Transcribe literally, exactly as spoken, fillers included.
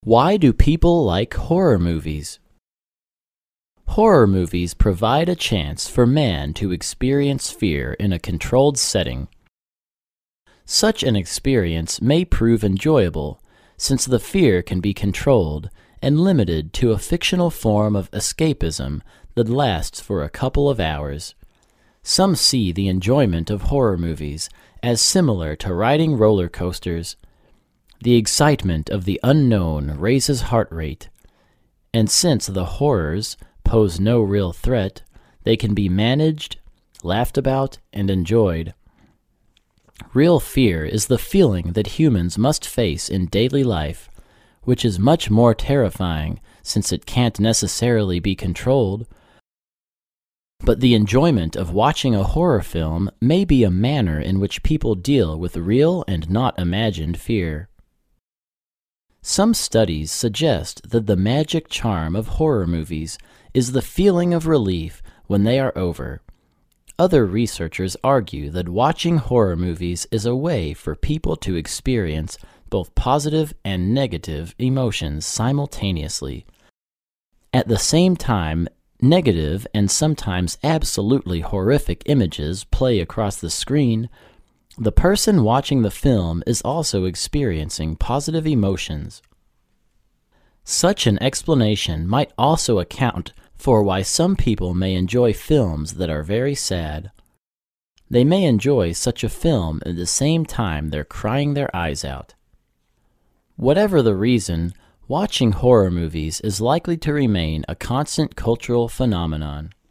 Why do people like horror movies? Horror movies provide a chance for man to experience fear in a controlled setting. Such an experience may prove enjoyable, since the fear can be controlled and limited to a fictional form of escapism that lasts for a couple of hours. Some see the enjoyment of horror movies as similar to riding roller coasters. The excitement of the unknown raises heart rate, and since the horrors pose no real threat, they can be managed, laughed about, and enjoyed. Real fear is the feeling that humans must face in daily life, which is much more terrifying since it can't necessarily be controlled. But the enjoyment of watching a horror film may be a manner in which people deal with real and not imagined fear. Some studies suggest that the magic charm of horror movies is the feeling of relief when they are over. Other researchers argue that watching horror movies is a way for people to experience both positive and negative emotions simultaneously. At the same time, negative and sometimes absolutely horrific images play across the screen. The person watching the film is also experiencing positive emotions. Such an explanation might also account for why some people may enjoy films that are very sad. They may enjoy such a film at the same time they're crying their eyes out. Whatever the reason, watching horror movies is likely to remain a constant cultural phenomenon.